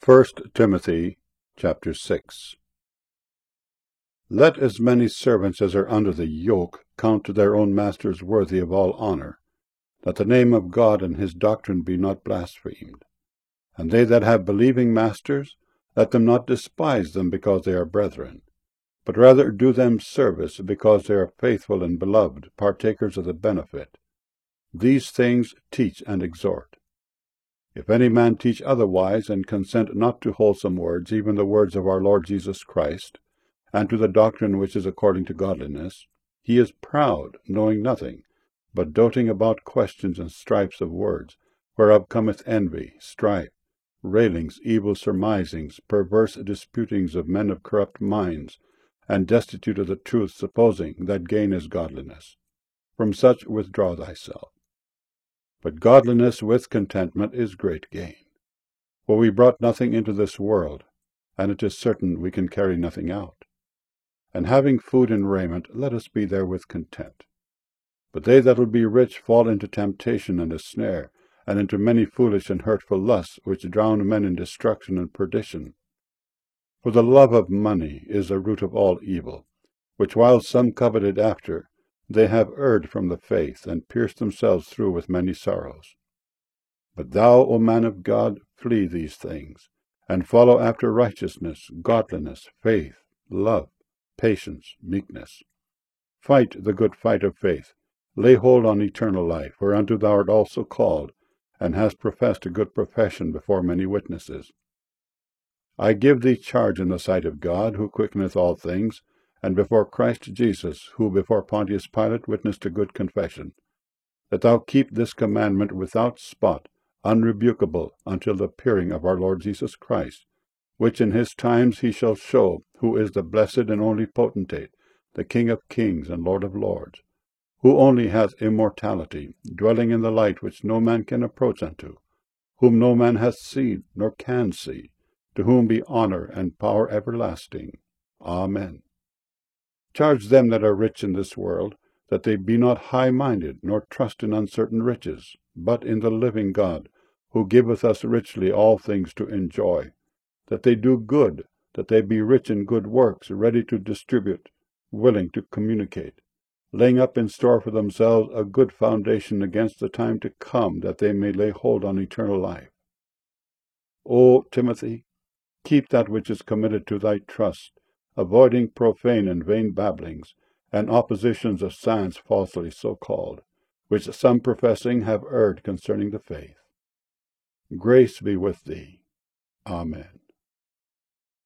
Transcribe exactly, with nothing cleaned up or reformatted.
First Timothy chapter six. Let as many servants as are under the yoke count their own masters worthy of all honour, that the name of God and his doctrine be not blasphemed. And they that have believing masters, let them not despise them because they are brethren, but rather do them service because they are faithful and beloved, partakers of the benefit. These things teach and exhort. If any man teach otherwise, and consent not to wholesome words, even the words of our Lord Jesus Christ, and to the doctrine which is according to godliness, he is proud, knowing nothing, but doting about questions and strifes of words, whereof cometh envy, strife, railings, evil surmisings, perverse disputings of men of corrupt minds, and destitute of the truth, supposing that gain is godliness. From such withdraw thyself. But godliness with contentment is great gain. For we brought nothing into this world, and it is certain we can carry nothing out. And having food and raiment, let us be therewith content. But they that will be rich fall into temptation and a snare, and into many foolish and hurtful lusts, which drown men in destruction and perdition. For the love of money is the root of all evil, which while some coveted after, they have erred from the faith, and pierced themselves through with many sorrows. But thou, O man of God, flee these things, and follow after righteousness, godliness, faith, love, patience, meekness. Fight the good fight of faith, lay hold on eternal life, whereunto thou art also called, and hast professed a good profession before many witnesses. I give thee charge in the sight of God, who quickeneth all things, and before Christ Jesus, who before Pontius Pilate witnessed a good confession, that thou keep this commandment without spot, unrebukable, until the appearing of our Lord Jesus Christ, which in his times he shall show, who is the blessed and only potentate, the King of kings and Lord of lords, who only hath immortality, dwelling in the light which no man can approach unto, whom no man hath seen, nor can see, to whom be honour and power everlasting. Amen. Charge them that are rich in this world, that they be not high-minded, nor trust in uncertain riches, but in the living God, who giveth us richly all things to enjoy, that they do good, that they be rich in good works, ready to distribute, willing to communicate, laying up in store for themselves a good foundation against the time to come, that they may lay hold on eternal life. O Timothy, keep that which is committed to thy trust, avoiding profane and vain babblings, and oppositions of science falsely so called, which some professing have erred concerning the faith. Grace be with thee. Amen.